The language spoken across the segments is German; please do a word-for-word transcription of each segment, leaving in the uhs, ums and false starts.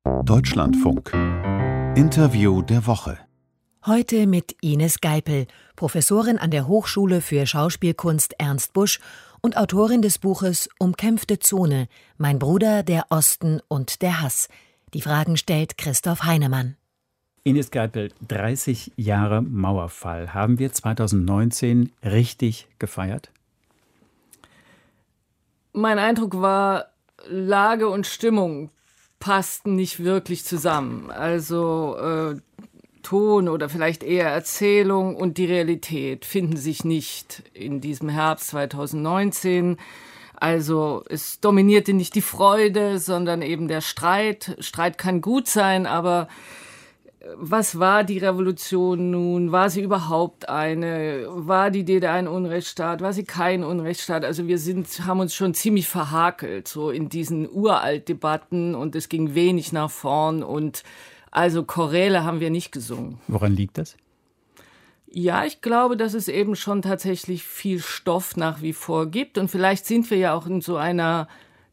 Deutschlandfunk. Interview der Woche. Heute mit Ines Geipel, Professorin an der Hochschule für Schauspielkunst Ernst Busch und Autorin des Buches Umkämpfte Zone – Mein Bruder, der Osten und der Hass. Die Fragen stellt Christoph Heinemann. Ines Geipel, dreißig Jahre Mauerfall. Haben wir zweitausendneunzehn richtig gefeiert? Mein Eindruck war, Lage und Stimmung passten nicht wirklich zusammen. Also äh, Ton oder vielleicht eher Erzählung und die Realität finden sich nicht in diesem Herbst zweitausendneunzehn. Also es dominierte nicht die Freude, sondern eben der Streit. Streit kann gut sein, aber was war die Revolution nun? War sie überhaupt eine? War die D D R ein Unrechtsstaat? War sie kein Unrechtsstaat? Also wir sind, haben uns schon ziemlich verhakelt, so in diesen Uralt-Debatten, und es ging wenig nach vorn, und also Choräle haben wir nicht gesungen. Woran liegt das? Ja, ich glaube, dass es eben schon tatsächlich viel Stoff nach wie vor gibt, und vielleicht sind wir ja auch in so einer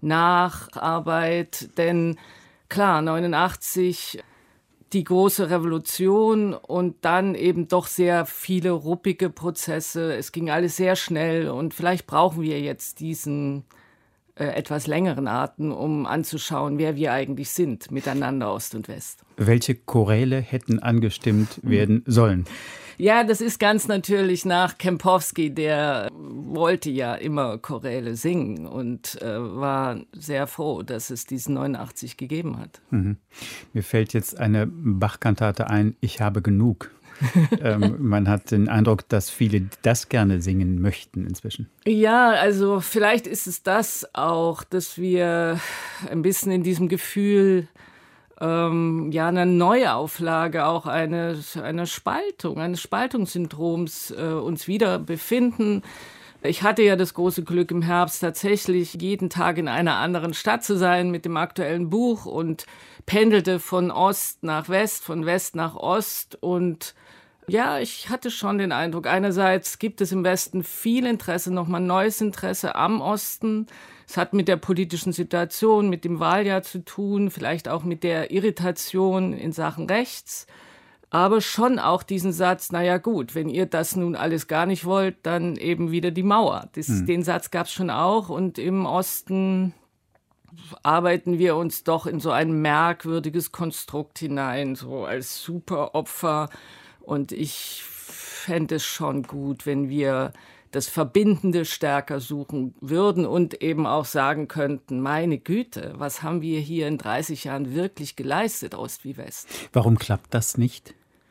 Nacharbeit, denn klar, neunundachtzig, die große Revolution und dann eben doch sehr viele ruppige Prozesse. Es ging alles sehr schnell, und vielleicht brauchen wir jetzt diesen äh, etwas längeren Atem, um anzuschauen, wer wir eigentlich sind, miteinander Ost und West. Welche Choräle hätten angestimmt werden sollen? Ja, das ist ganz natürlich nach Kempowski, der wollte ja immer Choräle singen und äh, war sehr froh, dass es diesen neunundachtzig gegeben hat. Mhm. Mir fällt jetzt eine Bach-Kantate ein, Ich habe genug. ähm, man hat den Eindruck, dass viele das gerne singen möchten inzwischen. Ja, also vielleicht ist es das auch, dass wir ein bisschen in diesem Gefühl Ähm, ja, eine Neuauflage, auch eine, eine Spaltung, eines Spaltungssyndroms äh, uns wieder befinden. Ich hatte ja das große Glück, im Herbst tatsächlich jeden Tag in einer anderen Stadt zu sein mit dem aktuellen Buch und pendelte von Ost nach West, von West nach Ost. Und ja, ich hatte schon den Eindruck, einerseits gibt es im Westen viel Interesse, nochmal neues Interesse am Osten. Es hat mit der politischen Situation, mit dem Wahljahr zu tun, vielleicht auch mit der Irritation in Sachen rechts. Aber schon auch diesen Satz, naja gut, wenn ihr das nun alles gar nicht wollt, dann eben wieder die Mauer. Das, hm. Den Satz gab es schon auch, und im Osten arbeiten wir uns doch in so ein merkwürdiges Konstrukt hinein, so als Superopfer. Und ich fände es schon gut, wenn wir das Verbindende stärker suchen würden und eben auch sagen könnten, meine Güte, was haben wir hier in dreißig Jahren wirklich geleistet, Ost wie West? Warum klappt das nicht?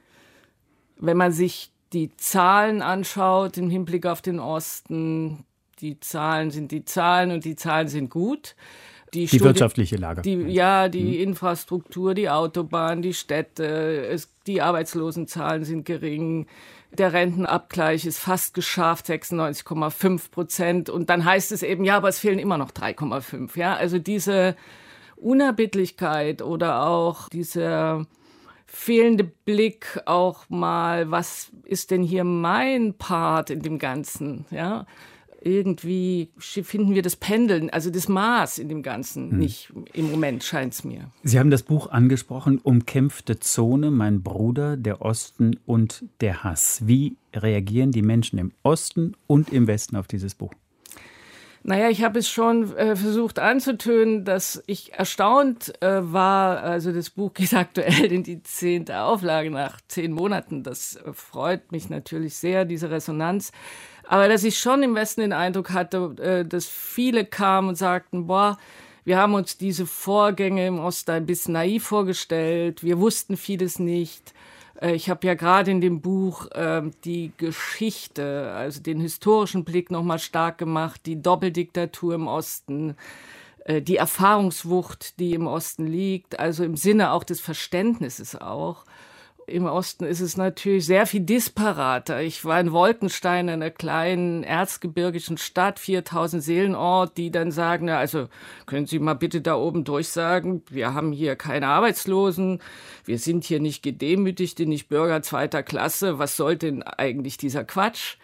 Wenn man sich die Zahlen anschaut im Hinblick auf den Osten, die Zahlen sind die Zahlen und die Zahlen sind gut. Die, die Studi- wirtschaftliche Lage. Die, ja, die mhm. Infrastruktur, die Autobahn, die Städte, es, die Arbeitslosenzahlen sind gering. Der Rentenabgleich ist fast geschafft, sechsundneunzig Komma fünf Prozent. Und dann heißt es eben, ja, aber es fehlen immer noch drei Komma fünf. Ja? Also diese Unerbittlichkeit oder auch dieser fehlende Blick auch mal, was ist denn hier mein Part in dem Ganzen? Ja? Irgendwie finden wir das Pendeln, also das Maß in dem Ganzen hm. nicht im Moment, scheint es mir. Sie haben das Buch angesprochen, Umkämpfte Zone, mein Bruder, der Osten und der Hass. Wie reagieren die Menschen im Osten und im Westen auf dieses Buch? Naja, ich habe es schon äh, versucht anzutönen, dass ich erstaunt äh, war. Also das Buch geht aktuell in die zehnte Auflage nach zehn Monaten. Das äh, freut mich natürlich sehr, diese Resonanz. Aber dass ich schon im Westen den Eindruck hatte, äh, dass viele kamen und sagten, boah, wir haben uns diese Vorgänge im Osten ein bisschen naiv vorgestellt. Wir wussten vieles nicht. Ich habe ja gerade in dem Buch äh, die Geschichte, also den historischen Blick nochmal stark gemacht, die Doppeldiktatur im Osten, äh, die Erfahrungswucht, die im Osten liegt, also im Sinne auch des Verständnisses auch. Im Osten ist es natürlich sehr viel disparater. Ich war in Wolkenstein, einer kleinen erzgebirgischen Stadt, viertausend Seelenort, die dann sagen, na, also können Sie mal bitte da oben durchsagen, wir haben hier keine Arbeitslosen, wir sind hier nicht Gedemütigte, nicht Bürger zweiter Klasse, was soll denn eigentlich dieser Quatsch?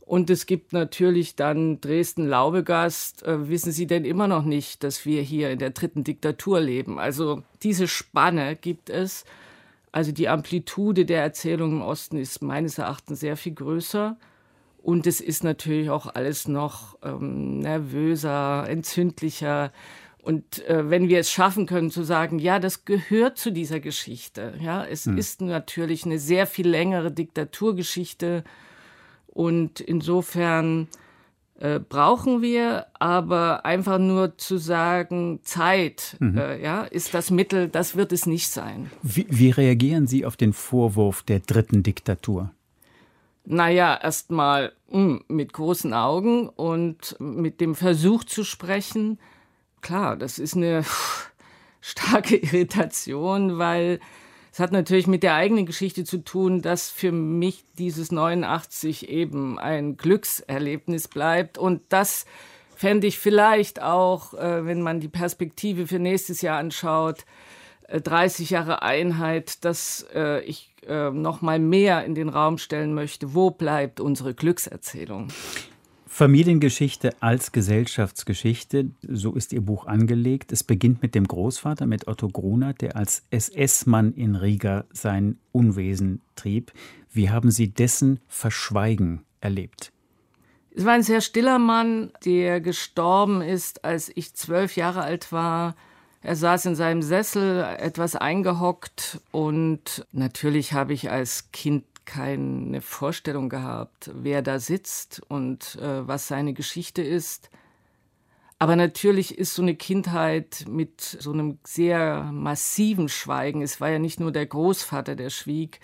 Und es gibt natürlich dann Dresden-Laubegast. Äh, wissen Sie denn immer noch nicht, dass wir hier in der dritten Diktatur leben? Also diese Spanne gibt es. Also die Amplitude der Erzählung im Osten ist meines Erachtens sehr viel größer. Und es ist natürlich auch alles noch ähm, nervöser, entzündlicher. Und äh, wenn wir es schaffen können zu sagen, ja, das gehört zu dieser Geschichte. Ja, es hm. ist natürlich eine sehr viel längere Diktaturgeschichte. Und insofern äh, brauchen wir aber einfach nur zu sagen, Zeit mhm. äh, ja, ist das Mittel, das wird es nicht sein. Wie, wie reagieren Sie auf den Vorwurf der dritten Diktatur? Naja, erst mal mh, mit großen Augen und mit dem Versuch zu sprechen. Klar, das ist eine pff, starke Irritation, weil es hat natürlich mit der eigenen Geschichte zu tun, dass für mich dieses neunundachtzig eben ein Glückserlebnis bleibt. Und das fände ich vielleicht auch, äh, wenn man die Perspektive für nächstes Jahr anschaut, äh, dreißig Jahre Einheit, dass äh, ich äh, noch mal mehr in den Raum stellen möchte. Wo bleibt unsere Glückserzählung? Familiengeschichte als Gesellschaftsgeschichte, so ist Ihr Buch angelegt. Es beginnt mit dem Großvater, mit Otto Grunert, der als S S-Mann in Riga sein Unwesen trieb. Wie haben Sie dessen Verschweigen erlebt? Es war ein sehr stiller Mann, der gestorben ist, als ich zwölf Jahre alt war. Er saß in seinem Sessel, etwas eingehockt, und natürlich habe ich als Kind keine Vorstellung gehabt, wer da sitzt und äh, was seine Geschichte ist. Aber natürlich ist so eine Kindheit mit so einem sehr massiven Schweigen, es war ja nicht nur der Großvater, der schwieg,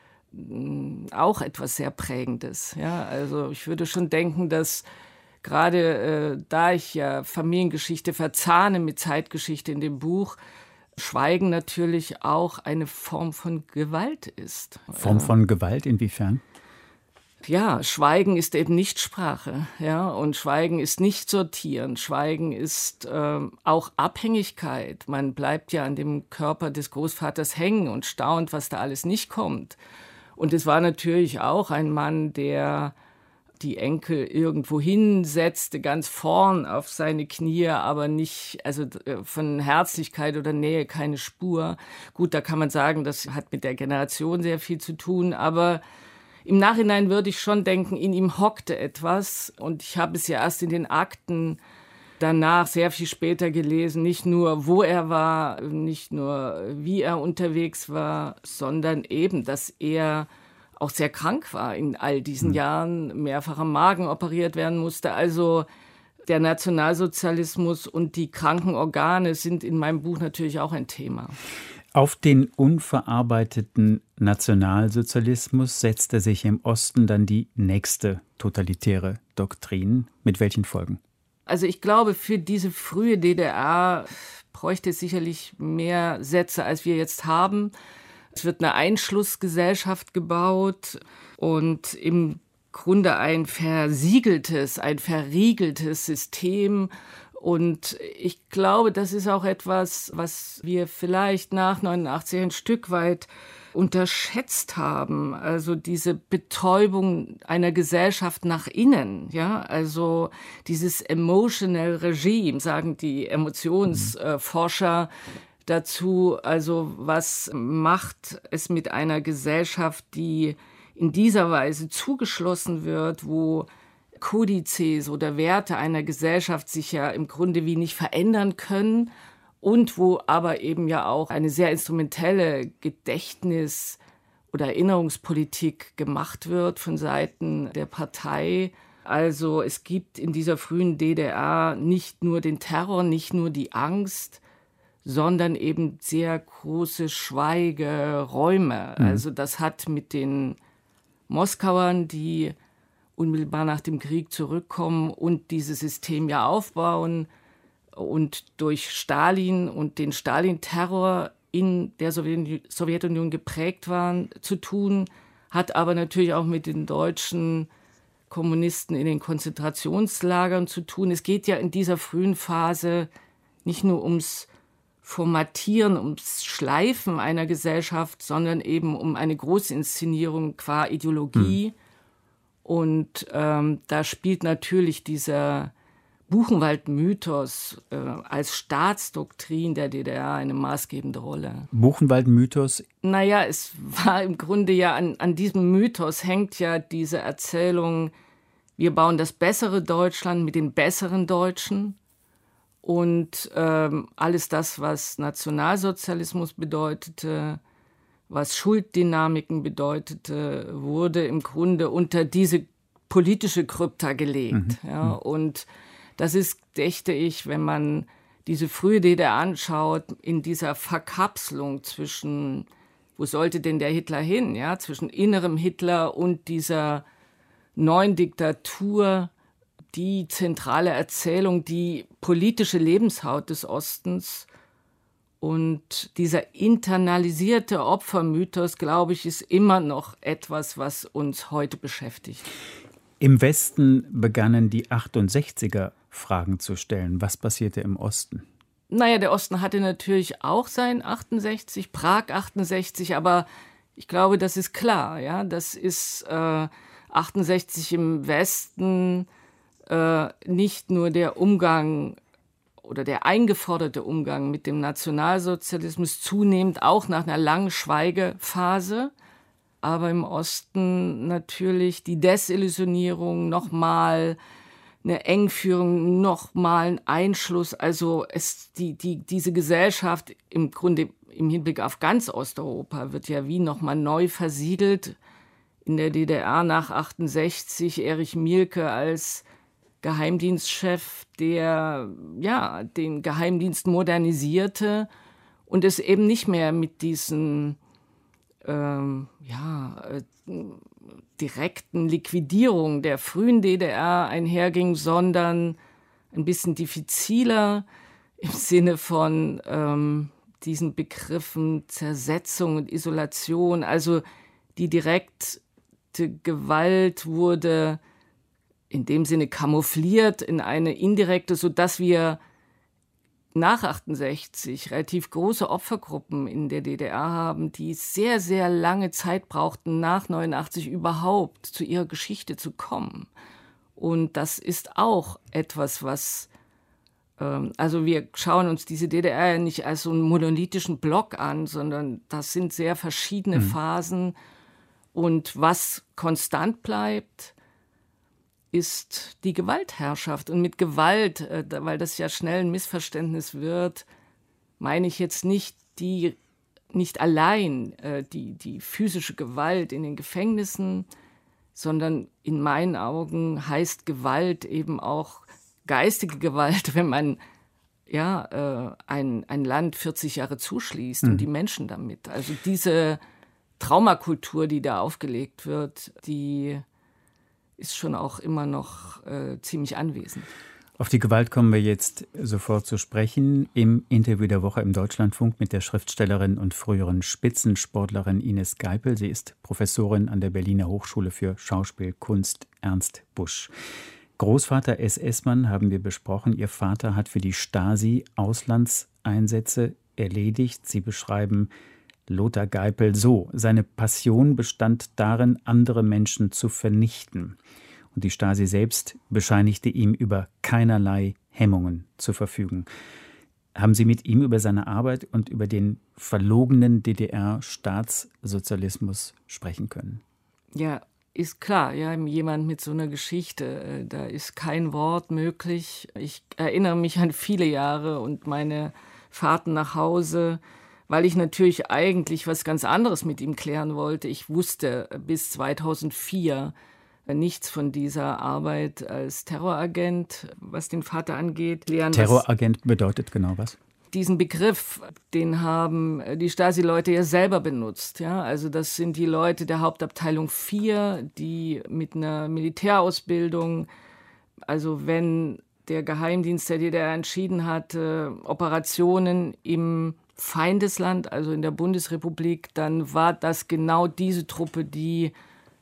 auch etwas sehr Prägendes. Ja, also ich würde schon denken, dass gerade äh, da ich ja Familiengeschichte verzahne mit Zeitgeschichte in dem Buch, Schweigen natürlich auch eine Form von Gewalt ist. Form von Gewalt inwiefern? Ja, Schweigen ist eben nicht Sprache, ja, und Schweigen ist nicht Sortieren. Schweigen ist äh, auch Abhängigkeit. Man bleibt ja an dem Körper des Großvaters hängen und staunt, was da alles nicht kommt. Und es war natürlich auch ein Mann, der die Enkel irgendwo hinsetzte, ganz vorn auf seine Knie, aber nicht, also von Herzlichkeit oder Nähe keine Spur. Gut, da kann man sagen, das hat mit der Generation sehr viel zu tun, aber im Nachhinein würde ich schon denken, in ihm hockte etwas, und ich habe es ja erst in den Akten danach sehr viel später gelesen, nicht nur, wo er war, nicht nur, wie er unterwegs war, sondern eben, dass er auch sehr krank war in all diesen mhm. Jahren, mehrfach am Magen operiert werden musste. Also der Nationalsozialismus und die kranken Organe sind in meinem Buch natürlich auch ein Thema. Auf den unverarbeiteten Nationalsozialismus setzte sich im Osten dann die nächste totalitäre Doktrin. Mit welchen Folgen? Also ich glaube, für diese frühe D D R bräuchte es sicherlich mehr Sätze, als wir jetzt haben. Es wird eine Einschlussgesellschaft gebaut und im Grunde ein versiegeltes, ein verriegeltes System. Und ich glaube, das ist auch etwas, was wir vielleicht nach neunundachtzig ein Stück weit unterschätzt haben. Also diese Betäubung einer Gesellschaft nach innen, ja, also dieses emotional Regime, sagen die Emotionsforscher dazu. Also was macht es mit einer Gesellschaft, die in dieser Weise zugeschlossen wird, wo Kodizes oder Werte einer Gesellschaft sich ja im Grunde wie nicht verändern können und wo aber eben ja auch eine sehr instrumentelle Gedächtnis- oder Erinnerungspolitik gemacht wird von Seiten der Partei. Also es gibt in dieser frühen D D R nicht nur den Terror, nicht nur die Angst, sondern eben sehr große Schweigeräume. Mhm. Also das hat mit den Moskauern, die unmittelbar nach dem Krieg zurückkommen und dieses System ja aufbauen und durch Stalin und den Stalin-Terror in der Sowjetunion geprägt waren, zu tun, hat aber natürlich auch mit den deutschen Kommunisten in den Konzentrationslagern zu tun. Es geht ja in dieser frühen Phase nicht nur ums Formatieren, ums Schleifen einer Gesellschaft, sondern eben um eine Großinszenierung qua Ideologie. Hm. Und ähm, da spielt natürlich dieser Buchenwald-Mythos äh, als Staatsdoktrin der D D R eine maßgebende Rolle. Buchenwald-Mythos? Naja, es war im Grunde ja an, an diesem Mythos hängt ja diese Erzählung, wir bauen das bessere Deutschland mit den besseren Deutschen. Und ähm, alles das, was Nationalsozialismus bedeutete, was Schulddynamiken bedeutete, wurde im Grunde unter diese politische Krypta gelegt. Mhm. Ja, und das ist, dächte ich, wenn man diese frühe D D R anschaut, in dieser Verkapselung zwischen, wo sollte denn der Hitler hin, ja, zwischen innerem Hitler und dieser neuen Diktatur, die zentrale Erzählung, die politische Lebenshaut des Ostens. Und dieser internalisierte Opfermythos, glaube ich, ist immer noch etwas, was uns heute beschäftigt. Im Westen begannen die achtundsechziger Fragen zu stellen. Was passierte im Osten? Naja, der Osten hatte natürlich auch sein achtundsechzig, Prag achtundsechzig, aber ich glaube, das ist klar. Ja? Das ist äh, achtundsechzig im Westen äh, nicht nur der Umgang oder der eingeforderte Umgang mit dem Nationalsozialismus, zunehmend auch nach einer langen Schweigephase, aber im Osten natürlich die Desillusionierung, nochmal eine Engführung, nochmal ein Einschluss. Also es, die, die, diese Gesellschaft im Grunde im Hinblick auf ganz Osteuropa wird ja wie nochmal neu versiegelt. In der D D R nach achtundsechzig Erich Mielke als Geheimdienstchef, der ja den Geheimdienst modernisierte und es eben nicht mehr mit diesen ähm, ja, äh, direkten Liquidierungen der frühen D D R einherging, sondern ein bisschen diffiziler im Sinne von ähm, diesen Begriffen Zersetzung und Isolation. Also die direkte Gewalt wurde in dem Sinne kamoufliert in eine indirekte, sodass wir nach achtundsechzig relativ große Opfergruppen in der D D R haben, die sehr, sehr lange Zeit brauchten, nach neunundachtzig überhaupt zu ihrer Geschichte zu kommen. Und das ist auch etwas, was, ähm, also wir schauen uns diese D D R ja nicht als so einen monolithischen Block an, sondern das sind sehr verschiedene mhm. Phasen. Und was konstant bleibt, ist die Gewaltherrschaft. Und mit Gewalt, äh, weil das ja schnell ein Missverständnis wird, meine ich jetzt nicht die, nicht allein äh, die, die physische Gewalt in den Gefängnissen, sondern in meinen Augen heißt Gewalt eben auch geistige Gewalt, wenn man ja, äh, ein, ein Land vierzig Jahre zuschließt mhm. und die Menschen damit. Also diese Traumakultur, die da aufgelegt wird, die ist schon auch immer noch äh, ziemlich anwesend. Auf die Gewalt kommen wir jetzt sofort zu sprechen. Im Interview der Woche im Deutschlandfunk mit der Schriftstellerin und früheren Spitzensportlerin Ines Geipel. Sie ist Professorin an der Berliner Hochschule für Schauspielkunst Ernst Busch. Großvater S S-Mann haben wir besprochen. Ihr Vater hat für die Stasi Auslandseinsätze erledigt. Sie beschreiben Lothar Geipel so: Seine Passion bestand darin, andere Menschen zu vernichten. Und die Stasi selbst bescheinigte ihm, über keinerlei Hemmungen zu verfügen. Haben Sie mit ihm über seine Arbeit und über den verlogenen D D R-Staatssozialismus sprechen können? Ja, ist klar. Ja, jemand mit so einer Geschichte, da ist kein Wort möglich. Ich erinnere mich an viele Jahre und meine Fahrten nach Hause, weil ich natürlich eigentlich was ganz anderes mit ihm klären wollte. Ich wusste bis zweitausendvier nichts von dieser Arbeit als Terroragent, was den Vater angeht. Lernen, Terroragent bedeutet genau was? Diesen Begriff, den haben die Stasi-Leute ja selber benutzt. Ja? Also das sind die Leute der Hauptabteilung vier, die mit einer Militärausbildung, also wenn der Geheimdienst der D D R entschieden hatte, Operationen im Feindesland, also in der Bundesrepublik, dann war das genau diese Truppe, die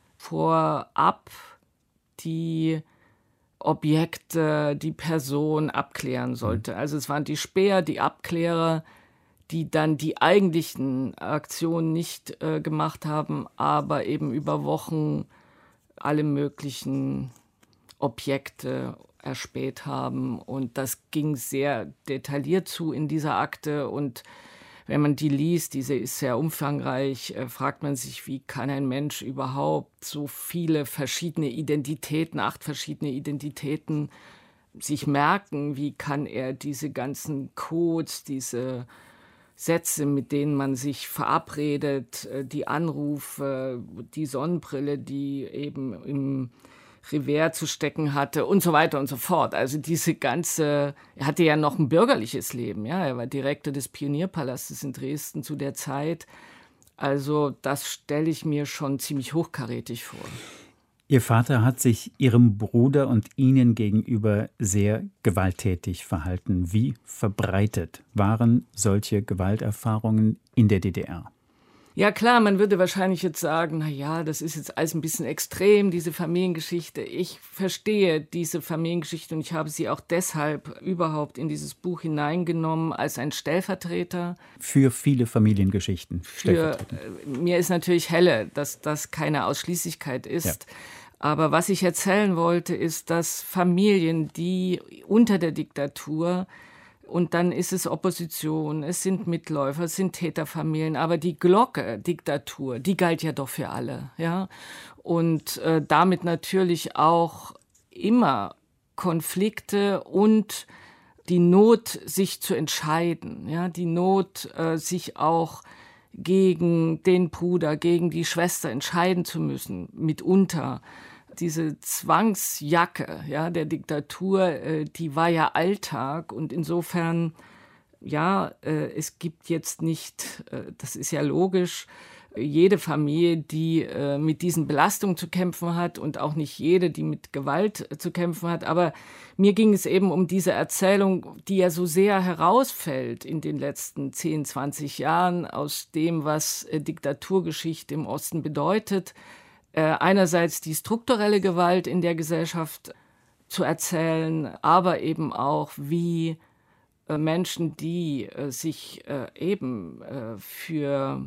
vorab die Objekte, die Person abklären sollte. Also es waren die Späher, die Abklärer, die dann die eigentlichen Aktionen nicht äh, gemacht haben, aber eben über Wochen alle möglichen Objekte erspäht haben. Und das ging sehr detailliert zu in dieser Akte. Und wenn man die liest, diese ist sehr umfangreich, äh, fragt man sich, wie kann ein Mensch überhaupt so viele verschiedene Identitäten, acht verschiedene Identitäten sich merken? Wie kann er diese ganzen Codes, diese Sätze, mit denen man sich verabredet, die Anrufe, die Sonnenbrille, die eben im Revers zu stecken hatte und so weiter und so fort. Also diese ganze, er hatte ja noch ein bürgerliches Leben, ja, er war Direktor des Pionierpalastes in Dresden zu der Zeit. Also das stelle ich mir schon ziemlich hochkarätig vor. Ihr Vater hat sich Ihrem Bruder und Ihnen gegenüber sehr gewalttätig verhalten. Wie verbreitet waren solche Gewalterfahrungen in der D D R? Ja klar, man würde wahrscheinlich jetzt sagen, na ja, das ist jetzt alles ein bisschen extrem, diese Familiengeschichte. Ich verstehe diese Familiengeschichte und ich habe sie auch deshalb überhaupt in dieses Buch hineingenommen als ein Stellvertreter. Für viele Familiengeschichten. Für, mir ist natürlich helle, dass das keine Ausschließlichkeit ist. Ja. Aber was ich erzählen wollte, ist, dass Familien, die unter der Diktatur, und dann ist es Opposition, es sind Mitläufer, es sind Täterfamilien, aber die Glocke Diktatur, die galt ja doch für alle, ja. Und äh, damit natürlich auch immer Konflikte und die Not, sich zu entscheiden, ja, die Not, äh, sich auch gegen den Bruder, gegen die Schwester entscheiden zu müssen, mitunter. Diese Zwangsjacke, ja, der Diktatur, äh, die war ja Alltag und insofern, ja, äh, es gibt jetzt nicht, äh, das ist ja logisch, jede Familie, die äh, mit diesen Belastungen zu kämpfen hat und auch nicht jede, die mit Gewalt äh, zu kämpfen hat. Aber mir ging es eben um diese Erzählung, die ja so sehr herausfällt in den letzten zehn, zwanzig Jahren aus dem, was äh, Diktaturgeschichte im Osten bedeutet. Äh, einerseits die strukturelle Gewalt in der Gesellschaft zu erzählen, aber eben auch, wie äh, Menschen, die äh, sich äh, eben äh, für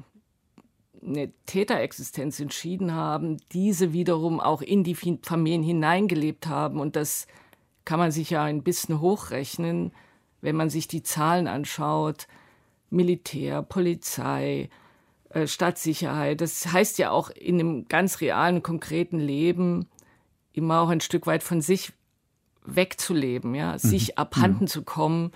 eine Täterexistenz entschieden haben, diese wiederum auch in die Familien hineingelebt haben. Und das kann man sich ja ein bisschen hochrechnen, wenn man sich die Zahlen anschaut. Militär, Polizei, Stadtsicherheit. Das heißt ja auch in einem ganz realen, konkreten Leben immer auch ein Stück weit von sich wegzuleben, ja, mhm. sich abhanden mhm. zu kommen.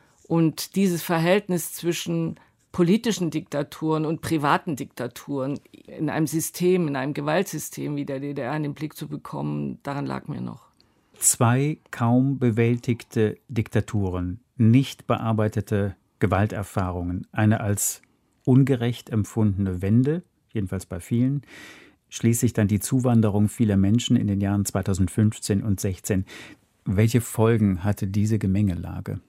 Und dieses Verhältnis zwischen politischen Diktaturen und privaten Diktaturen in einem System, in einem Gewaltsystem wie der D D R in den Blick zu bekommen, daran lag mir noch. Zwei kaum bewältigte Diktaturen, nicht bearbeitete Gewalterfahrungen, eine als ungerecht empfundene Wende, jedenfalls bei vielen, schließlich dann die Zuwanderung vieler Menschen in den Jahren zweitausendfünfzehn und sechzehn. Welche Folgen hatte diese Gemengelage?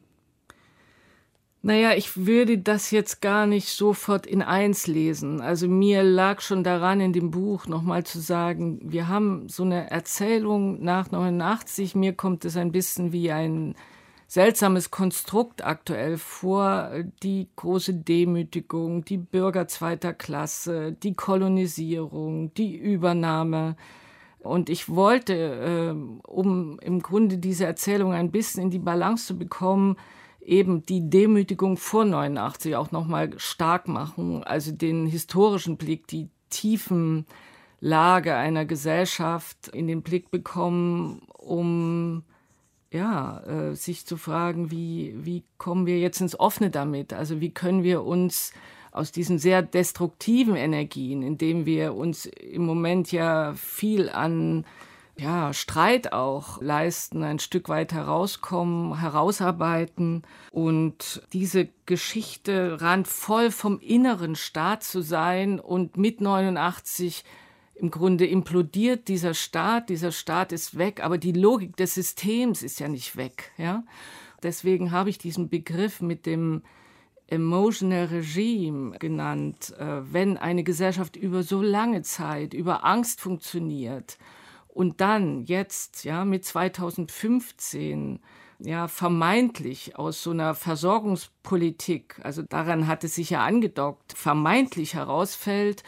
Naja, ich würde das jetzt gar nicht sofort in eins lesen. Also mir lag schon daran, in dem Buch nochmal zu sagen, wir haben so eine Erzählung nach neunundachtzig, mir kommt es ein bisschen wie ein seltsames Konstrukt aktuell vor, die große Demütigung, die Bürger zweiter Klasse, die Kolonisierung, die Übernahme. Und ich wollte, äh, um im Grunde diese Erzählung ein bisschen in die Balance zu bekommen, eben die Demütigung vor neunundachtzig auch nochmal stark machen, also den historischen Blick, die tiefen Lage einer Gesellschaft in den Blick bekommen, um ja, äh, sich zu fragen, wie, wie kommen wir jetzt ins Offene damit? Also wie können wir uns aus diesen sehr destruktiven Energien, indem wir uns im Moment ja viel an ja, Streit auch leisten, ein Stück weit herauskommen, herausarbeiten. Und diese Geschichte randvoll vom inneren Staat zu sein und mit neunundachtzig im Grunde implodiert dieser Staat, dieser Staat ist weg, aber die Logik des Systems ist ja nicht weg. Ja? Deswegen habe ich diesen Begriff mit dem Emotional Regime genannt, wenn eine Gesellschaft über so lange Zeit, über Angst funktioniert und dann jetzt ja, mit zweitausendfünfzehn ja, vermeintlich aus so einer Versorgungspolitik, also daran hat es sich ja angedockt, vermeintlich herausfällt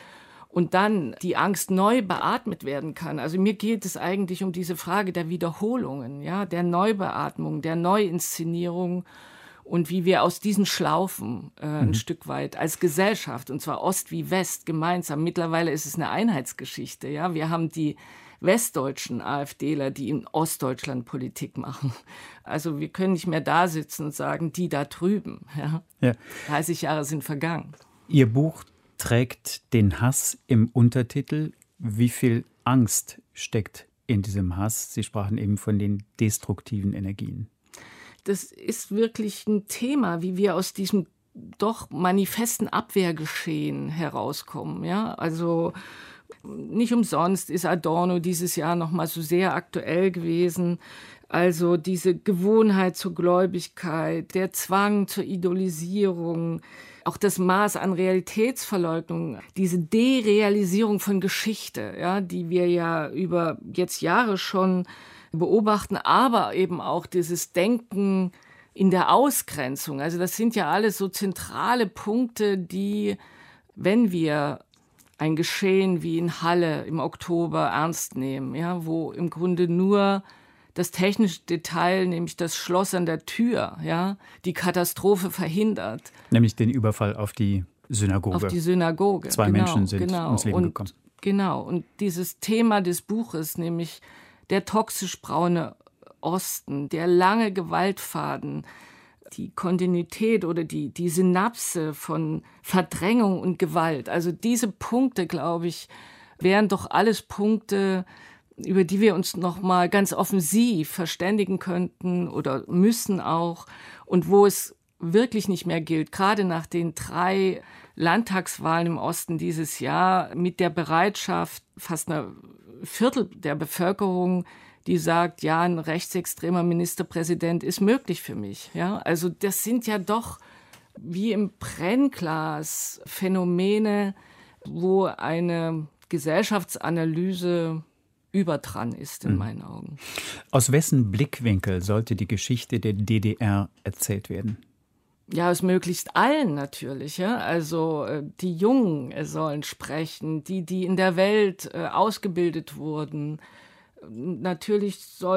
und dann die Angst neu beatmet werden kann. Also mir geht es eigentlich um diese Frage der Wiederholungen, ja, der Neubeatmung, der Neuinszenierung und wie wir aus diesen Schlaufen äh, ein mhm. Stück weit als Gesellschaft, und zwar Ost wie West, gemeinsam, mittlerweile ist es eine Einheitsgeschichte, ja, wir haben die westdeutschen AfDler, die in Ostdeutschland Politik machen. Also wir können nicht mehr da sitzen und sagen, die da drüben. Ja? Ja. dreißig Jahre sind vergangen. Ihr Buch trägt den Hass im Untertitel. Wie viel Angst steckt in diesem Hass? Sie sprachen eben von den destruktiven Energien. Das ist wirklich ein Thema, wie wir aus diesem doch manifesten Abwehrgeschehen herauskommen. Ja? Also nicht umsonst ist Adorno dieses Jahr noch mal so sehr aktuell gewesen. Also diese Gewohnheit zur Gläubigkeit, der Zwang zur Idolisierung, auch das Maß an Realitätsverleugnung, diese Derealisierung von Geschichte, ja, die wir ja über jetzt Jahre schon beobachten, aber eben auch dieses Denken in der Ausgrenzung. Also das sind ja alles so zentrale Punkte, die, wenn wir ein Geschehen wie in Halle im Oktober ernst nehmen, ja, wo im Grunde nur das technische Detail, nämlich das Schloss an der Tür, ja, die Katastrophe verhindert. Nämlich den Überfall auf die Synagoge. Auf die Synagoge. Zwei genau, Menschen sind genau. ums Leben und, gekommen. Genau. Und dieses Thema des Buches, nämlich der toxisch braune Osten, der lange Gewaltfaden, die Kontinuität oder die, die Synapse von Verdrängung und Gewalt. Also diese Punkte, glaube ich, wären doch alles Punkte, über die wir uns noch mal ganz offensiv verständigen könnten oder müssen auch. Und wo es wirklich nicht mehr gilt, gerade nach den drei Landtagswahlen im Osten dieses Jahr, mit der Bereitschaft, fast ein Viertel der Bevölkerung, die sagt, ja, ein rechtsextremer Ministerpräsident ist möglich für mich. Ja, also das sind ja doch wie im Brennglas Phänomene, wo eine Gesellschaftsanalyse überdran ist in meinen Augen. Aus wessen Blickwinkel sollte die Geschichte der D D R erzählt werden? Ja, aus möglichst allen natürlich. Ja? Also äh, die Jungen sollen sprechen, die, die in der Welt äh, ausgebildet wurden. Natürlich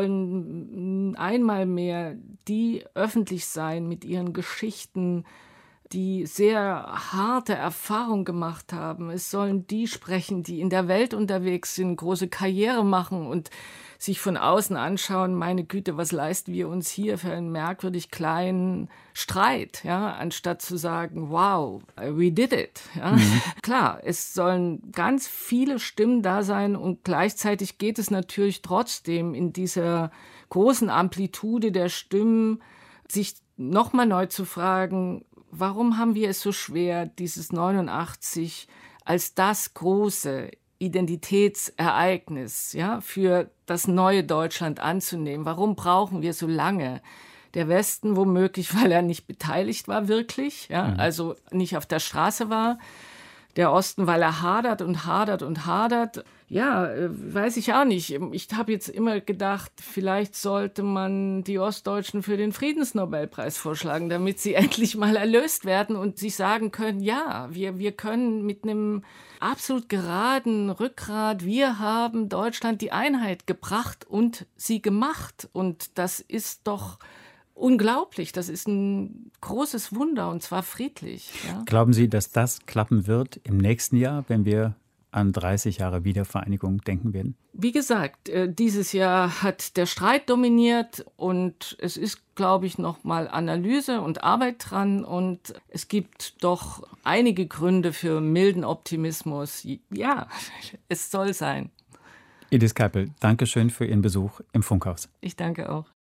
sollen einmal mehr die öffentlich sein mit ihren Geschichten, die sehr harte Erfahrungen gemacht haben. Es sollen die sprechen, die in der Welt unterwegs sind, große Karriere machen und sich von außen anschauen, meine Güte, was leisten wir uns hier für einen merkwürdig kleinen Streit, ja, anstatt zu sagen, wow, we did it. Ja. Mhm. Klar, es sollen ganz viele Stimmen da sein und gleichzeitig geht es natürlich trotzdem in dieser großen Amplitude der Stimmen, sich nochmal neu zu fragen, warum haben wir es so schwer, dieses neunundachtzig als das große Identitätsereignis, ja, für das neue Deutschland anzunehmen? Warum brauchen wir so lange? Der Westen womöglich, weil er nicht beteiligt war wirklich, ja, mhm. also nicht auf der Straße war. Der Osten, weil er hadert und hadert und hadert. Ja, weiß ich auch nicht. Ich habe jetzt immer gedacht, vielleicht sollte man die Ostdeutschen für den Friedensnobelpreis vorschlagen, damit sie endlich mal erlöst werden und sich sagen können, ja, wir, wir können mit einem absolut geraden Rückgrat, wir haben Deutschland die Einheit gebracht und sie gemacht. Und das ist doch unglaublich, das ist ein großes Wunder und zwar friedlich. Ja. Glauben Sie, dass das klappen wird im nächsten Jahr, wenn wir an dreißig Jahre Wiedervereinigung denken werden? Wie gesagt, dieses Jahr hat der Streit dominiert und es ist, glaube ich, noch mal Analyse und Arbeit dran und es gibt doch einige Gründe für milden Optimismus. Ja, es soll sein. Edith Geipel, danke schön für Ihren Besuch im Funkhaus. Ich danke auch.